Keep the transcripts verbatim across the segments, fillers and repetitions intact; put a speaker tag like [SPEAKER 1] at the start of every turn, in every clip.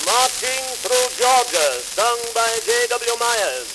[SPEAKER 1] Marching Through Georgia, sung by J W Myers.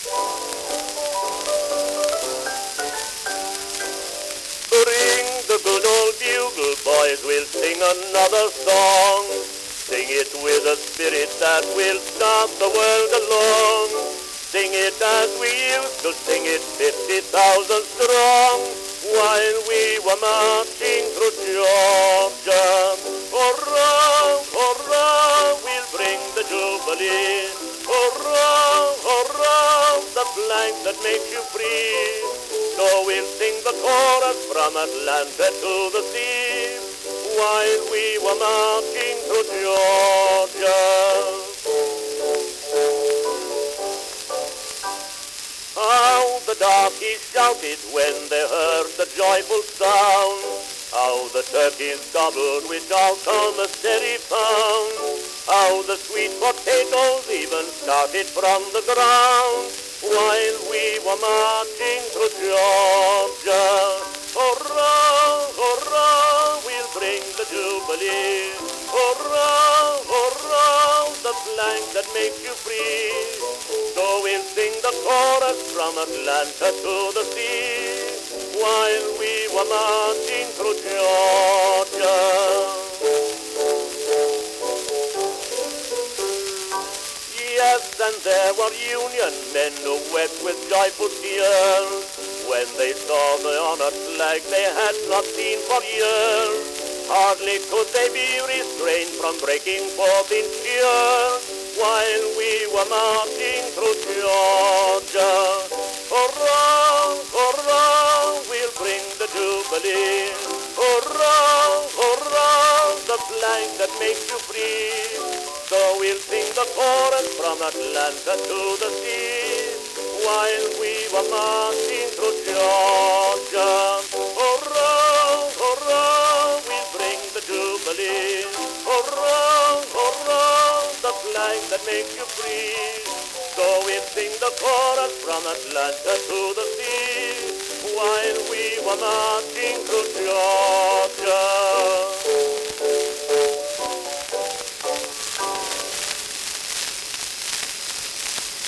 [SPEAKER 1] Ring the good old bugle, boys, we'll sing another song. Sing it with a spirit that will start the world along. Sing it as we used to sing it, fifty thousand strong, while we were marching through Georgia. Hurrah, hurrah, we'll bring the jubilee. Hurrah, hurrah, the flag that makes you free. So we'll sing the chorus from Atlanta to the sea, while we were marching through Georgia. How the darkies shouted when they heard the joyful sound. How the turkeys gobbled which our commissary found. How the sweet potatoes even started from the ground, while we were marching through Georgia. Hurrah, hurrah, we'll bring the jubilee. Hurrah, hurrah, the flag that makes you free. So we'll sing the chorus from Atlanta to the sea, while we were marching through Georgia. Yes, and there were Union men who wept with joyful tears when they saw the honored flag they had not seen for years. Hardly could they be restrained from breaking forth in cheers, while we were marching through Georgia. Hurrah, hurrah, we'll bring the jubilee. Hurrah, hurrah, the flag that makes you free. So we'll sing the chorus from Atlanta to the sea, while we were marching through Georgia. Hurrah, hurrah, we'll bring the jubilee. Hurrah, hurrah, the flag that makes you free. So we'll sing the chorus from Atlanta to the sea, while we were marching through